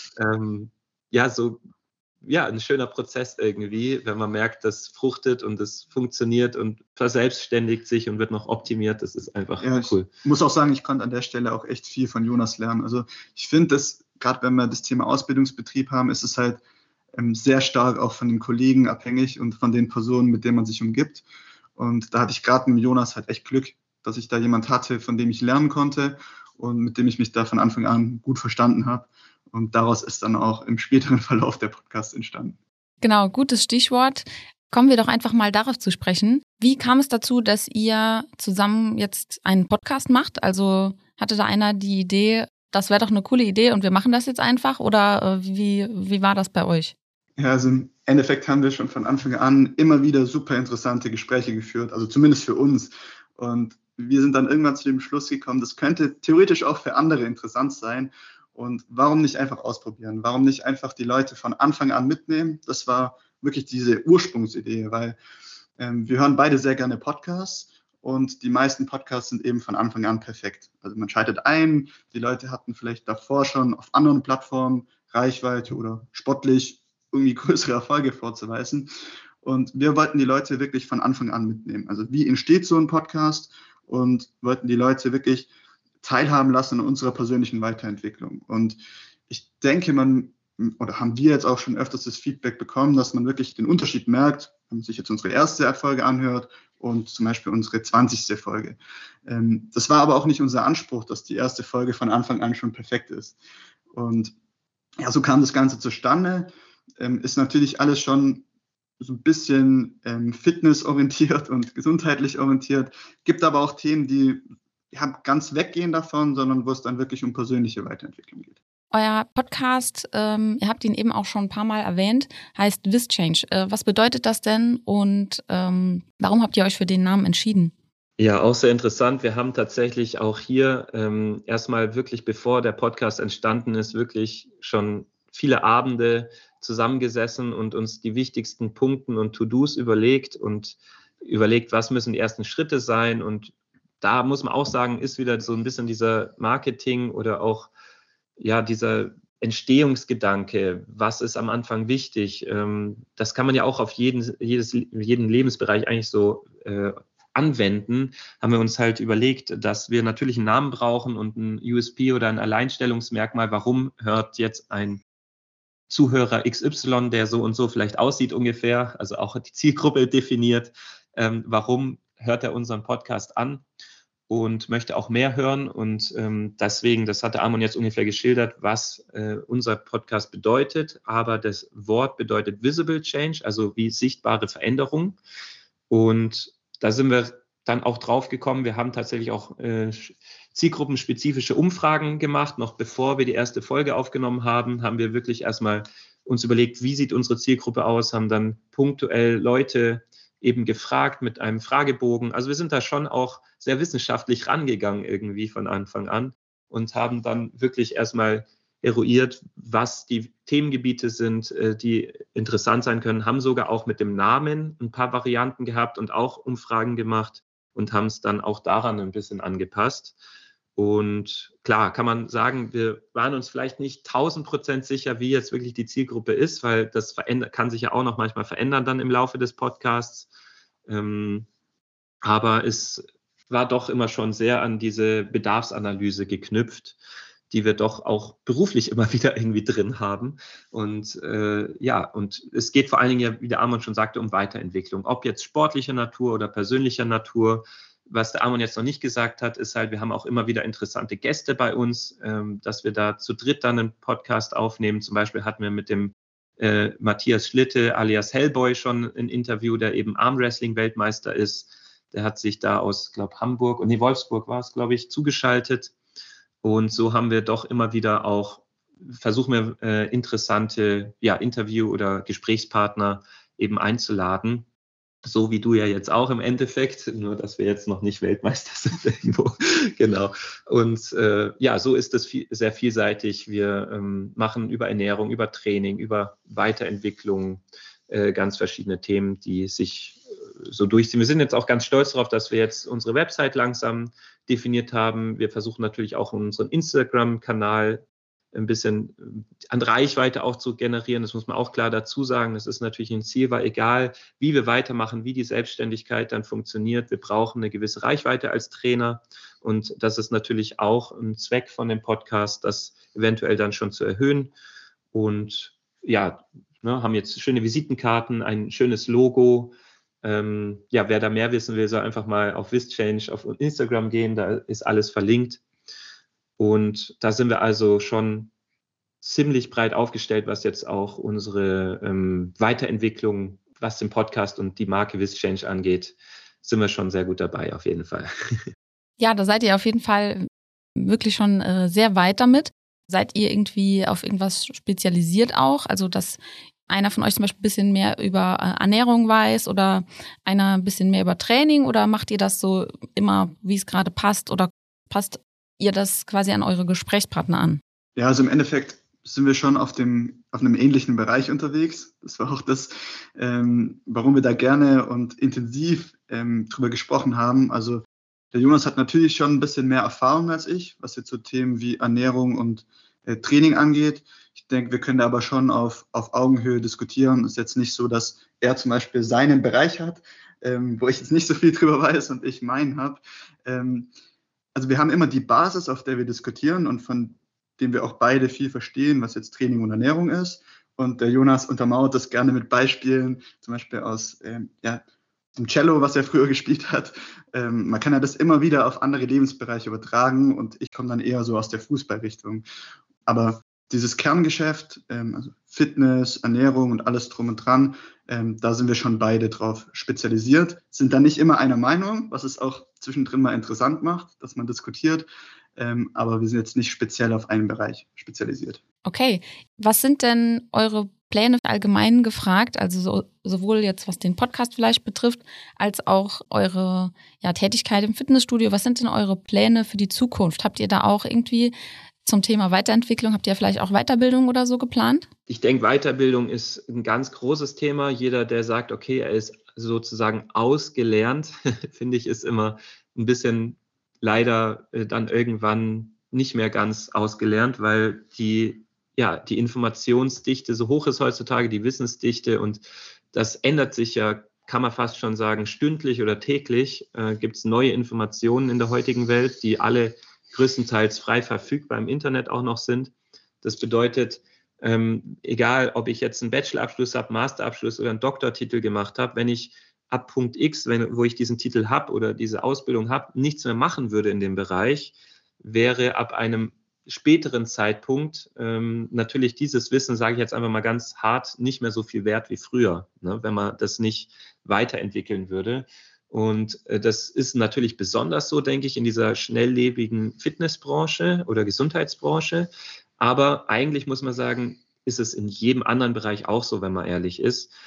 ein schöner Prozess irgendwie, wenn man merkt, das fruchtet und das funktioniert und verselbstständigt sich und wird noch optimiert. Das ist einfach cool. Ich muss auch sagen, ich konnte an der Stelle auch echt viel von Jonas lernen. Also ich finde, dass gerade wenn wir das Thema Ausbildungsbetrieb haben, ist es halt sehr stark auch von den Kollegen abhängig und von den Personen, mit denen man sich umgibt. Und da hatte ich gerade mit Jonas halt echt Glück, dass ich da jemand hatte, von dem ich lernen konnte und mit dem ich mich da von Anfang an gut verstanden habe. Und daraus ist dann auch im späteren Verlauf der Podcast entstanden. Genau, gutes Stichwort. Kommen wir doch einfach mal darauf zu sprechen. Wie kam es dazu, dass ihr zusammen jetzt einen Podcast macht? Also hatte da einer die Idee, das wäre doch eine coole Idee und wir machen das jetzt einfach? Oder wie war das bei euch? Ja, also im Endeffekt haben wir schon von Anfang an immer wieder super interessante Gespräche geführt, also zumindest für uns. Und wir sind dann irgendwann zu dem Schluss gekommen, das könnte theoretisch auch für andere interessant sein. Und warum nicht einfach ausprobieren? Warum nicht einfach die Leute von Anfang an mitnehmen? Das war wirklich diese Ursprungsidee, weil wir hören beide sehr gerne Podcasts und die meisten Podcasts sind eben von Anfang an perfekt. Also man schaltet ein, die Leute hatten vielleicht davor schon auf anderen Plattformen Reichweite oder sportlich irgendwie größere Erfolge vorzuweisen. Und wir wollten die Leute wirklich von Anfang an mitnehmen. Also wie entsteht so ein Podcast? Und wollten die Leute wirklich teilhaben lassen an unserer persönlichen Weiterentwicklung. Und ich denke, haben wir jetzt auch schon öfters das Feedback bekommen, dass man wirklich den Unterschied merkt, wenn man sich jetzt unsere erste Folge anhört und zum Beispiel unsere 20. Folge. Das war aber auch nicht unser Anspruch, dass die erste Folge von Anfang an schon perfekt ist. Und ja, so kam das Ganze zustande. Ist natürlich alles schon so ein bisschen fitnessorientiert und gesundheitlich orientiert, gibt aber auch Themen, die ganz weggehen davon, sondern wo es dann wirklich um persönliche Weiterentwicklung geht. Euer Podcast, ihr habt ihn eben auch schon ein paar Mal erwähnt, heißt WisChange. Was bedeutet das denn und warum habt ihr euch für den Namen entschieden? Ja, auch sehr interessant. Wir haben tatsächlich auch hier erstmal wirklich, bevor der Podcast entstanden ist, wirklich schon viele Abende zusammengesessen und uns die wichtigsten Punkte und To-Dos überlegt, was müssen die ersten Schritte sein. Und da muss man auch sagen, ist wieder so ein bisschen dieser Marketing oder auch dieser Entstehungsgedanke, was ist am Anfang wichtig. Das kann man ja auch auf jeden Lebensbereich eigentlich so anwenden. Haben wir uns halt überlegt, dass wir natürlich einen Namen brauchen und ein USP oder ein Alleinstellungsmerkmal. Warum hört jetzt ein Zuhörer XY, der so und so vielleicht aussieht ungefähr, also auch die Zielgruppe definiert, warum hört er unseren Podcast an und möchte auch mehr hören. Und deswegen, das hatte Amon jetzt ungefähr geschildert, was unser Podcast bedeutet. Aber das Wort bedeutet Visible Change, also wie sichtbare Veränderung. Und da sind wir dann auch drauf gekommen. Wir haben tatsächlich auch zielgruppenspezifische Umfragen gemacht. Noch bevor wir die erste Folge aufgenommen haben, haben wir wirklich erstmal uns überlegt, wie sieht unsere Zielgruppe aus, haben dann punktuell Leute eben gefragt mit einem Fragebogen. Also wir sind da schon auch sehr wissenschaftlich rangegangen irgendwie von Anfang an und haben dann wirklich erstmal eruiert, was die Themengebiete sind, die interessant sein können, haben sogar auch mit dem Namen ein paar Varianten gehabt und auch Umfragen gemacht und haben es dann auch daran ein bisschen angepasst. Und klar, kann man sagen, wir waren uns vielleicht nicht 1000% sicher, wie jetzt wirklich die Zielgruppe ist, weil das kann sich ja auch noch manchmal verändern dann im Laufe des Podcasts. Aber es war doch immer schon sehr an diese Bedarfsanalyse geknüpft, die wir doch auch beruflich immer wieder irgendwie drin haben. Und und es geht vor allen Dingen ja, wie der Amon schon sagte, um Weiterentwicklung, ob jetzt sportlicher Natur oder persönlicher Natur. Was der Amon jetzt noch nicht gesagt hat, ist halt, wir haben auch immer wieder interessante Gäste bei uns, dass wir da zu dritt dann einen Podcast aufnehmen. Zum Beispiel hatten wir mit dem Matthias Schlitte alias Hellboy schon ein Interview, der eben Armwrestling-Weltmeister ist. Der hat sich da aus, glaube Wolfsburg war es, glaube ich, zugeschaltet. Und so haben wir doch immer wieder auch, versuchen wir interessante Interview- oder Gesprächspartner eben einzuladen. So wie du ja jetzt auch im Endeffekt, nur dass wir jetzt noch nicht Weltmeister sind irgendwo. Genau. Und so ist es sehr vielseitig. Wir machen über Ernährung, über Training, über Weiterentwicklung ganz verschiedene Themen, die sich so durchziehen. Wir sind jetzt auch ganz stolz darauf, dass wir jetzt unsere Website langsam definiert haben. Wir versuchen natürlich auch unseren Instagram-Kanal ein bisschen an Reichweite auch zu generieren. Das muss man auch klar dazu sagen. Das ist natürlich ein Ziel, weil egal, wie wir weitermachen, wie die Selbstständigkeit dann funktioniert, wir brauchen eine gewisse Reichweite als Trainer. Und das ist natürlich auch ein Zweck von dem Podcast, das eventuell dann schon zu erhöhen. Und haben jetzt schöne Visitenkarten, ein schönes Logo. Wer da mehr wissen will, soll einfach mal auf WisChange auf Instagram gehen, da ist alles verlinkt. Und da sind wir also schon ziemlich breit aufgestellt, was jetzt auch unsere Weiterentwicklung, was den Podcast und die Marke WisChange angeht, sind wir schon sehr gut dabei, auf jeden Fall. Ja, da seid ihr auf jeden Fall wirklich schon sehr weit damit. Seid ihr irgendwie auf irgendwas spezialisiert auch? Also, dass einer von euch zum Beispiel ein bisschen mehr über Ernährung weiß oder einer ein bisschen mehr über Training, oder macht ihr das so immer, wie es gerade passt, oder passt ihr das quasi an eure Gesprächspartner an? Ja, also im Endeffekt sind wir schon auf einem ähnlichen Bereich unterwegs. Das war auch das, warum wir da gerne und intensiv drüber gesprochen haben. Also der Jonas hat natürlich schon ein bisschen mehr Erfahrung als ich, was jetzt so Themen wie Ernährung und Training angeht. Ich denke, wir können da aber schon auf Augenhöhe diskutieren. Es ist jetzt nicht so, dass er zum Beispiel seinen Bereich hat, wo ich jetzt nicht so viel drüber weiß und ich meinen habe. Also wir haben immer die Basis, auf der wir diskutieren und von dem wir auch beide viel verstehen, was jetzt Training und Ernährung ist. Und der Jonas untermauert das gerne mit Beispielen, zum Beispiel aus dem Cello, was er früher gespielt hat. Man kann ja das immer wieder auf andere Lebensbereiche übertragen und ich komme dann eher so aus der Fußballrichtung. Aber dieses Kerngeschäft, also Fitness, Ernährung und alles drum und dran, da sind wir schon beide drauf spezialisiert, sind da nicht immer einer Meinung, was es auch zwischendrin mal interessant macht, dass man diskutiert, aber wir sind jetzt nicht speziell auf einen Bereich spezialisiert. Okay, was sind denn eure Pläne allgemein gefragt, also sowohl jetzt was den Podcast vielleicht betrifft, als auch eure Tätigkeit im Fitnessstudio? Was sind denn eure Pläne für die Zukunft? Habt ihr da auch irgendwie zum Thema Weiterentwicklung, habt ihr vielleicht auch Weiterbildung oder so geplant? Ich denke, Weiterbildung ist ein ganz großes Thema. Jeder, der sagt, okay, er ist sozusagen ausgelernt, finde ich, ist immer ein bisschen leider dann irgendwann nicht mehr ganz ausgelernt, weil die Informationsdichte so hoch ist heutzutage, die Wissensdichte, und das ändert sich ja, kann man fast schon sagen, stündlich oder täglich gibt es neue Informationen in der heutigen Welt, die alle größtenteils frei verfügbar im Internet auch noch sind. Das bedeutet, egal ob ich jetzt einen Bachelorabschluss habe, Masterabschluss oder einen Doktortitel gemacht habe, wenn ich ab Punkt X, wo ich diesen Titel habe oder diese Ausbildung habe, nichts mehr machen würde in dem Bereich, wäre ab einem späteren Zeitpunkt natürlich dieses Wissen, sage ich jetzt einfach mal ganz hart, nicht mehr so viel wert wie früher, ne, wenn man das nicht weiterentwickeln würde. Und das ist natürlich besonders so, denke ich, in dieser schnelllebigen Fitnessbranche oder Gesundheitsbranche. Aber eigentlich muss man sagen, ist es in jedem anderen Bereich auch so, wenn man ehrlich ist.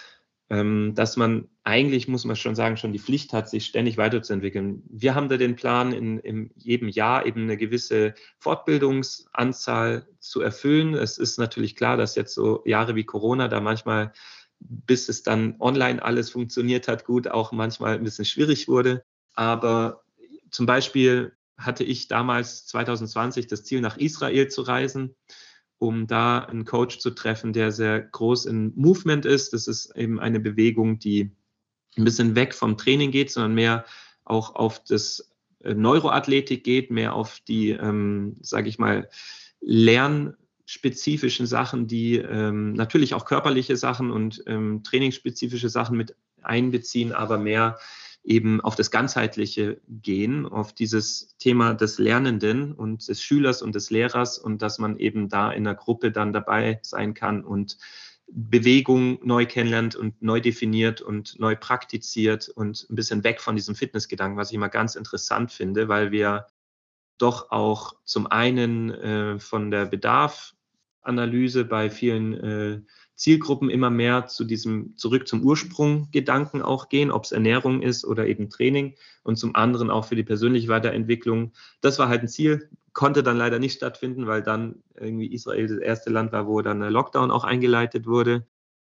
dass man eigentlich, muss man schon sagen, schon die Pflicht hat, sich ständig weiterzuentwickeln. Wir haben da den Plan, in jedem Jahr eben eine gewisse Fortbildungsanzahl zu erfüllen. Es ist natürlich klar, dass jetzt so Jahre wie Corona da manchmal, bis es dann online alles funktioniert hat, gut, auch manchmal ein bisschen schwierig wurde. Aber zum Beispiel hatte ich damals 2020 das Ziel, nach Israel zu reisen, um da einen Coach zu treffen, der sehr groß in Movement ist. Das ist eben eine Bewegung, die ein bisschen weg vom Training geht, sondern mehr auch auf das Neuroathletik geht, mehr auf die, sage ich mal, lernspezifischen Sachen, die natürlich auch körperliche Sachen und trainingsspezifische Sachen mit einbeziehen, aber mehr eben auf das Ganzheitliche gehen, auf dieses Thema des Lernenden und des Schülers und des Lehrers und dass man eben da in der Gruppe dann dabei sein kann und Bewegung neu kennenlernt und neu definiert und neu praktiziert und ein bisschen weg von diesem Fitnessgedanken, was ich immer ganz interessant finde, weil wir doch auch zum einen von der Bedarfanalyse bei vielen Zielgruppen immer mehr zurück zum Ursprung-Gedanken auch gehen, ob es Ernährung ist oder eben Training und zum anderen auch für die persönliche Weiterentwicklung. Das war halt ein Ziel, konnte dann leider nicht stattfinden, weil dann irgendwie Israel das erste Land war, wo dann der Lockdown auch eingeleitet wurde.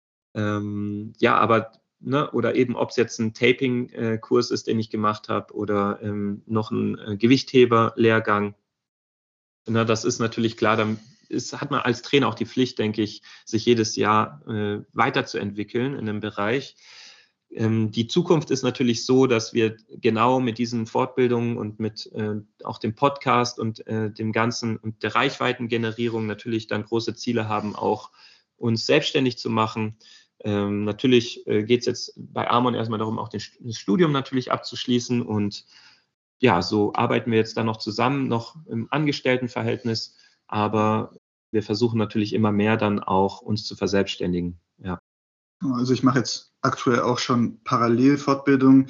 Ja, aber oder eben, ob es jetzt ein Taping-Kurs ist, den ich gemacht habe oder noch ein Gewichtheber-Lehrgang. Das ist natürlich klar, dann hat man als Trainer auch die Pflicht, denke ich, sich jedes Jahr weiterzuentwickeln in einem Bereich. Die Zukunft ist natürlich so, dass wir genau mit diesen Fortbildungen und mit auch dem Podcast und dem Ganzen und der Reichweitengenerierung natürlich dann große Ziele haben, auch uns selbstständig zu machen. Natürlich geht es jetzt bei Amon erstmal darum, auch das Studium natürlich abzuschließen und ja, so arbeiten wir jetzt dann noch zusammen, noch im Angestelltenverhältnis, aber wir versuchen natürlich immer mehr dann auch uns zu verselbstständigen. Ja. Also ich mache jetzt aktuell auch schon Parallelfortbildung,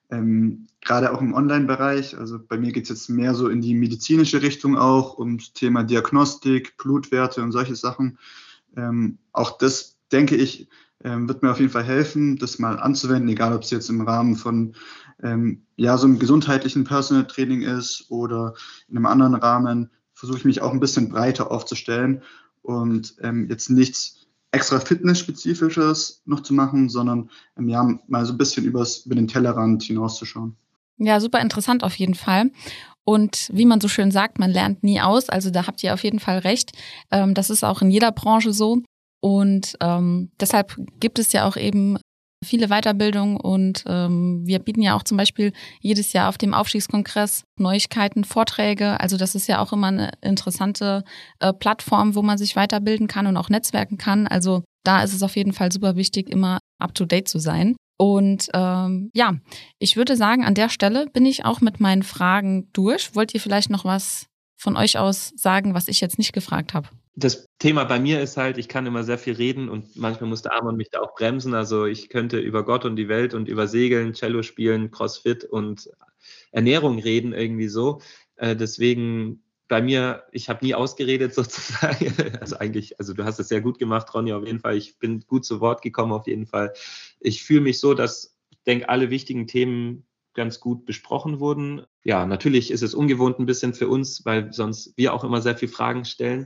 gerade auch im Online-Bereich. Also bei mir geht es jetzt mehr so in die medizinische Richtung auch, ums Thema Diagnostik, Blutwerte und solche Sachen. Auch das, denke ich, wird mir auf jeden Fall helfen, das mal anzuwenden, egal ob es jetzt im Rahmen von so einem gesundheitlichen Personal Training ist oder in einem anderen Rahmen, versuche ich mich auch ein bisschen breiter aufzustellen und jetzt nichts extra Fitness-Spezifisches noch zu machen, sondern mal so ein bisschen über den Tellerrand hinauszuschauen. Ja, super interessant auf jeden Fall. Und wie man so schön sagt, man lernt nie aus. Also da habt ihr auf jeden Fall recht. Das ist auch in jeder Branche so. Und deshalb gibt es ja auch eben viele Weiterbildungen und wir bieten ja auch zum Beispiel jedes Jahr auf dem Aufstiegskongress Neuigkeiten, Vorträge. Also das ist ja auch immer eine interessante Plattform, wo man sich weiterbilden kann und auch netzwerken kann. Also da ist es auf jeden Fall super wichtig, immer up-to-date zu sein. Und ja, ich würde sagen, an der Stelle bin ich auch mit meinen Fragen durch. Wollt ihr vielleicht noch was von euch aus sagen, was ich jetzt nicht gefragt habe? Das Thema bei mir ist halt, ich kann immer sehr viel reden und manchmal muss der Amon mich da auch bremsen. Also ich könnte über Gott und die Welt und über Segeln, Cello spielen, Crossfit und Ernährung reden irgendwie so. Deswegen bei mir, ich habe nie ausgeredet sozusagen. Also du hast es sehr gut gemacht, Ronja, auf jeden Fall. Ich bin gut zu Wort gekommen auf jeden Fall. Ich fühle mich so, dass ich denke, alle wichtigen Themen ganz gut besprochen wurden. Ja, natürlich ist es ungewohnt ein bisschen für uns, weil sonst wir auch immer sehr viele Fragen stellen.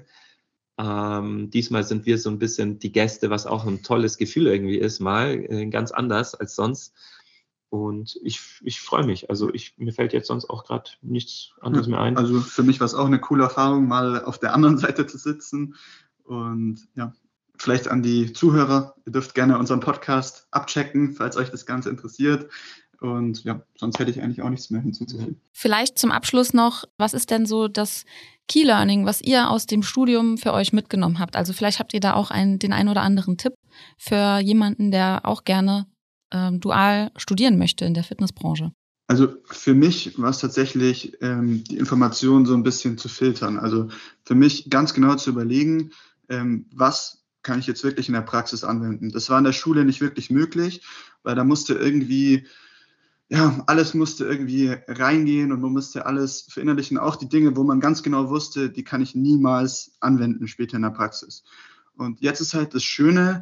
Diesmal sind wir so ein bisschen die Gäste, was auch ein tolles Gefühl irgendwie ist, mal ganz anders als sonst. Und ich freue mich. Also mir fällt jetzt sonst auch gerade nichts anderes mehr ein. Also für mich war es auch eine coole Erfahrung, mal auf der anderen Seite zu sitzen. Und ja, vielleicht an die Zuhörer, ihr dürft gerne unseren Podcast abchecken, falls euch das Ganze interessiert. Und ja, sonst hätte ich eigentlich auch nichts mehr hinzuzufügen. Vielleicht zum Abschluss noch, was ist denn so das Key Learning, was ihr aus dem Studium für euch mitgenommen habt? Also vielleicht habt ihr da auch den ein oder anderen Tipp für jemanden, der auch gerne dual studieren möchte in der Fitnessbranche. Also für mich war es tatsächlich, die Informationen so ein bisschen zu filtern. Also für mich ganz genau zu überlegen, was kann ich jetzt wirklich in der Praxis anwenden. Das war in der Schule nicht wirklich möglich, weil da musste irgendwie alles musste irgendwie reingehen und man musste alles verinnerlichen, auch die Dinge, wo man ganz genau wusste, die kann ich niemals anwenden später in der Praxis. Und jetzt ist halt das Schöne,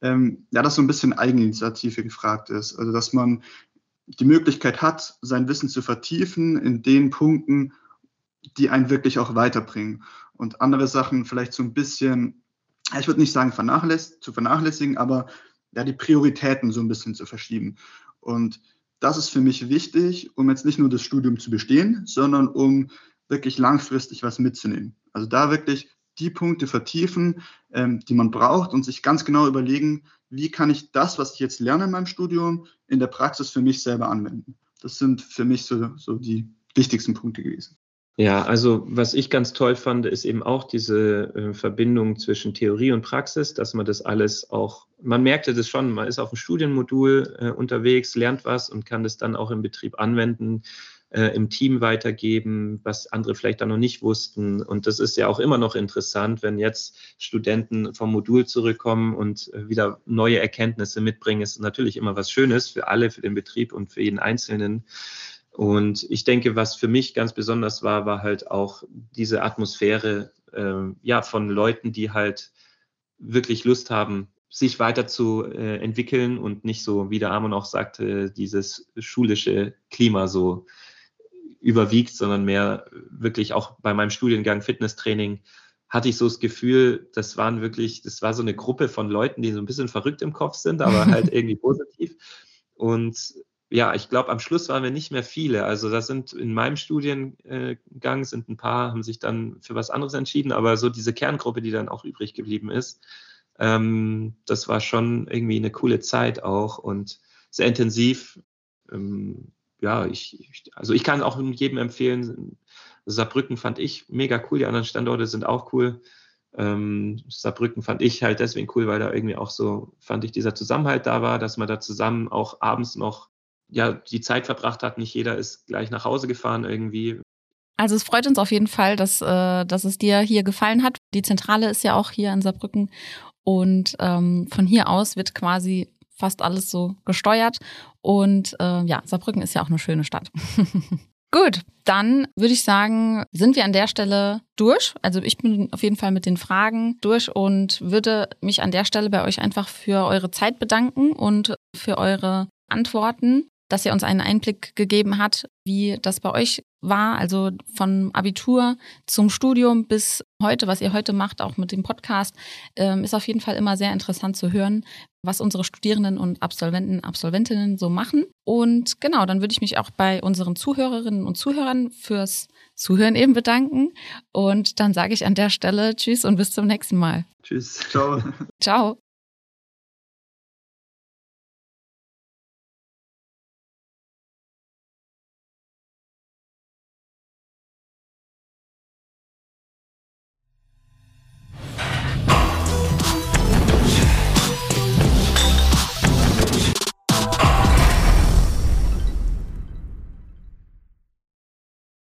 dass so ein bisschen Eigeninitiative gefragt ist. Also dass man die Möglichkeit hat, sein Wissen zu vertiefen in den Punkten, die einen wirklich auch weiterbringen. Und andere Sachen vielleicht so ein bisschen, ich würde nicht sagen zu vernachlässigen, aber ja, die Prioritäten so ein bisschen zu verschieben. Und das ist für mich wichtig, um jetzt nicht nur das Studium zu bestehen, sondern um wirklich langfristig was mitzunehmen. Also da wirklich die Punkte vertiefen, die man braucht und sich ganz genau überlegen, wie kann ich das, was ich jetzt lerne in meinem Studium, in der Praxis für mich selber anwenden. Das sind für mich so die wichtigsten Punkte gewesen. Ja, also was ich ganz toll fand, ist eben auch diese Verbindung zwischen Theorie und Praxis, dass man das alles auch, man merkte das schon, man ist auf dem Studienmodul unterwegs, lernt was und kann das dann auch im Betrieb anwenden, im Team weitergeben, was andere vielleicht dann noch nicht wussten. Und das ist ja auch immer noch interessant, wenn jetzt Studenten vom Modul zurückkommen und wieder neue Erkenntnisse mitbringen. Ist natürlich immer was Schönes für alle, für den Betrieb und für jeden Einzelnen. Und ich denke, was für mich ganz besonders war halt auch diese Atmosphäre von Leuten, die halt wirklich Lust haben, sich weiter zu entwickeln und nicht so, wie der Amon auch sagte, dieses schulische Klima so überwiegt, sondern mehr wirklich auch bei meinem Studiengang Fitnesstraining hatte ich so das Gefühl, das war so eine Gruppe von Leuten, die so ein bisschen verrückt im Kopf sind, aber halt irgendwie positiv. Und ja, ich glaube, am Schluss waren wir nicht mehr viele. Also das sind in meinem Studiengang sind ein paar, haben sich dann für was anderes entschieden, aber so diese Kerngruppe, die dann auch übrig geblieben ist, das war schon irgendwie eine coole Zeit auch und sehr intensiv. Ich kann auch jedem empfehlen, Saarbrücken fand ich mega cool, die anderen Standorte sind auch cool. Saarbrücken fand ich halt deswegen cool, weil da irgendwie auch so, fand ich, dieser Zusammenhalt da war, dass man da zusammen auch abends noch die Zeit verbracht hat. Nicht jeder ist gleich nach Hause gefahren irgendwie. Also es freut uns auf jeden Fall, dass es dir hier gefallen hat. Die Zentrale ist ja auch hier in Saarbrücken und von hier aus wird quasi fast alles so gesteuert. Und Saarbrücken ist ja auch eine schöne Stadt. Gut, dann würde ich sagen, sind wir an der Stelle durch. Also ich bin auf jeden Fall mit den Fragen durch und würde mich an der Stelle bei euch einfach für eure Zeit bedanken und für eure Antworten, dass ihr uns einen Einblick gegeben habt, wie das bei euch war, also von Abitur zum Studium bis heute, was ihr heute macht, auch mit dem Podcast, ist auf jeden Fall immer sehr interessant zu hören, was unsere Studierenden und Absolventinnen so machen. Und genau, dann würde ich mich auch bei unseren Zuhörerinnen und Zuhörern fürs Zuhören eben bedanken. Und dann sage ich an der Stelle Tschüss und bis zum nächsten Mal. Tschüss. Ciao. Ciao.